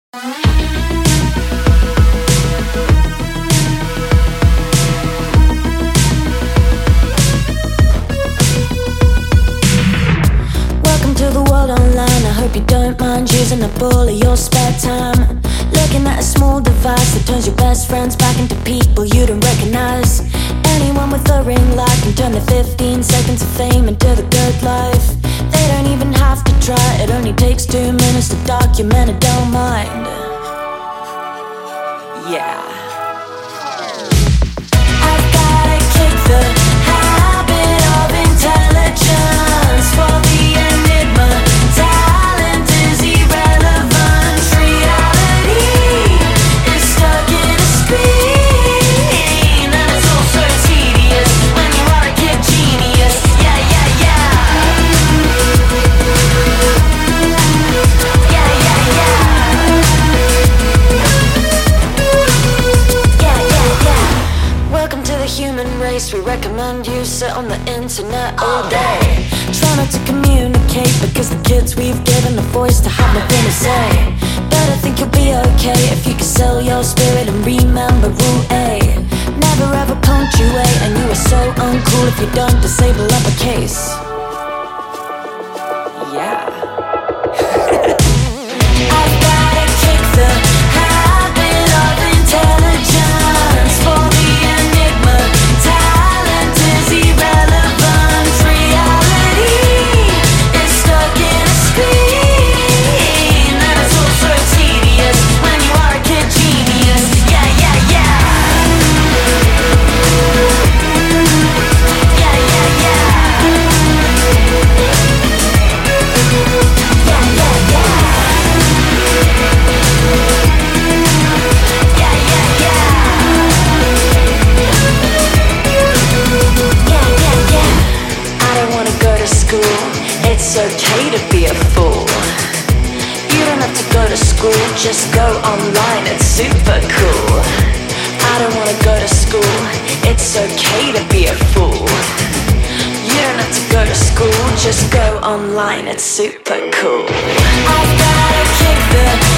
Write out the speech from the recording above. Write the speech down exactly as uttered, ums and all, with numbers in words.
Welcome to the world online. I hope you don't mind using up all of your spare time, looking at a small device that turns your best friends back into people you don't recognize. Anyone with a ring light can turn their fifteen seconds of fame into the good life. They don't even have to try, it only takes two minutes to document it, don't mind. Yeah. I've gotta kick the habit of intelligence for the enigma. Talent is irrelevant. Reality is stuck in a screen, and it's all so tedious when you are a kid genius. Yeah, yeah, yeah. Yeah, yeah, yeah. Yeah, yeah, yeah. Welcome to the human race. We recommend you sit on the internet all day. Try not to communicate because the kids we've given a voice to have nothing to say. But I think you'll be okay if you can sell your spirit and remember rule A. Never ever punctuate, and you are so uncool if you don't disable uppercase. Yeah. I've gotta kick the habit of intelligence for the enigma. Talent is irrelevant. Reality is stuck in a screen, and it's all so tedious when you are a kid genius. Yeah, yeah, yeah. Yeah, yeah, yeah. Yeah, yeah, yeah. Yeah, yeah, yeah. Yeah, yeah, yeah. I don't wanna go to school. It's okay to be a fool. You don't have to go to school, just go online, it's super cool. I don't wanna go to school. It's okay to be a fool. You don't have to go to school, just go online, it's super cool. I've gotta kick the